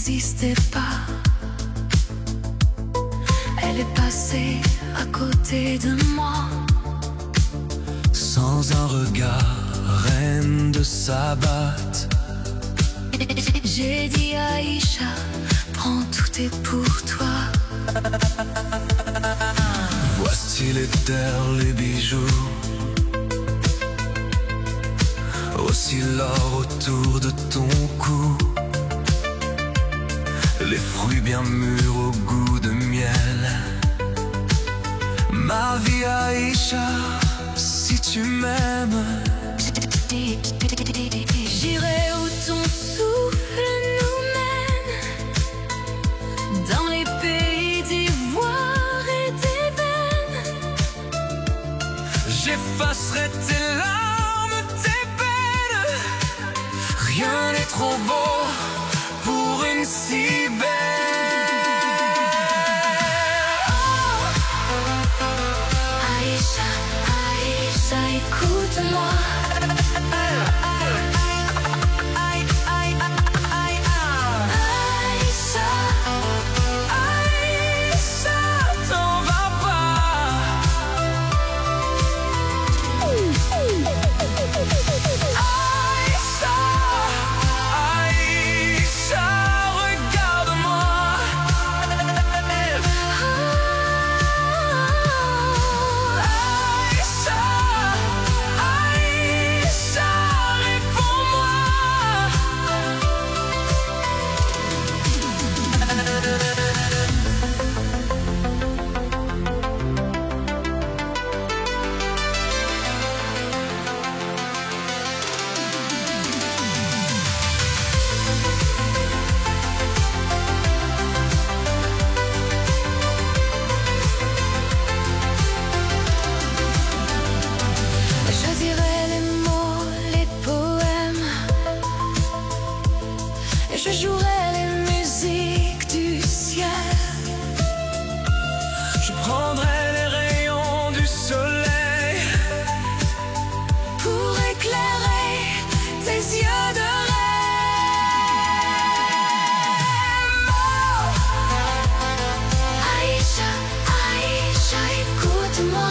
n'existait pas. Elle est passée à côté de moi. Sans un regard, reine de Sabbat. J'ai dit Aïcha, prends tout est pour toi. Voici les terres, les bijoux, aussi l'or autour de ton cou, les fruits bien mûrs au goût de miel. Ma vie Aïcha, si tu m'aimes, j'irai où ton souffle nous mène, dans les pays d'ivoire et d'ébène. j'effacerai tes larmes, tes peines. Rien n'est trop beau pour une si belle. Aïcha, Aïcha, écoute-moi. Je jouerai les musiques du ciel. Je prendrai les rayons du soleil pour éclairer tes yeux de rêve. Aïcha, Aïcha, écoute-moi.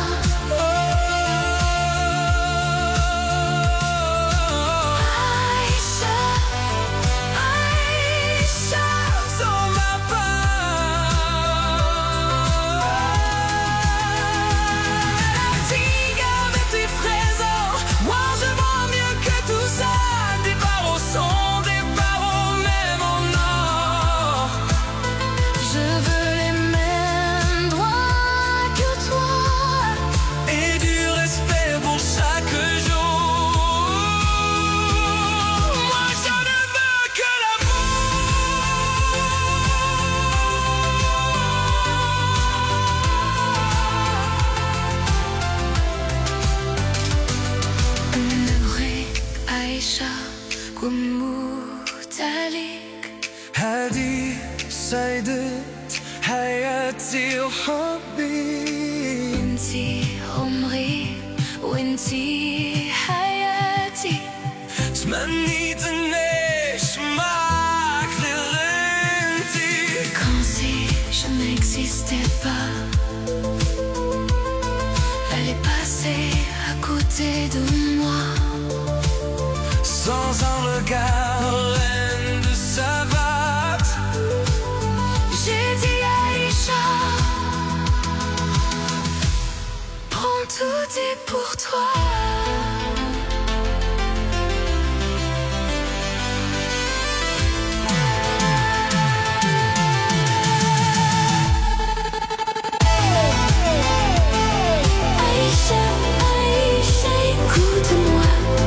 هادي سيدة حياتي وحبي. انتي عمري وانتي حياتي. تمنيت نعيش معاك غير انتي. Comme si je n'existais pas. Elle est passée à côté de moi. Sans un regard, reine de Sabbat. J'ai dit Aïcha, prends tout est pour toi. Aïcha, Aïcha, écoute-moi.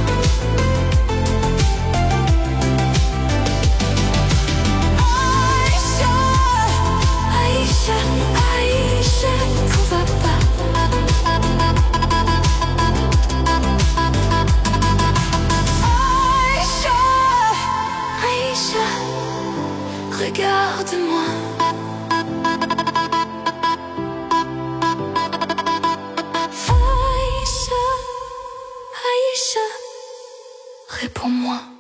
Regarde-moi. Aïcha, Aïcha, réponds-moi.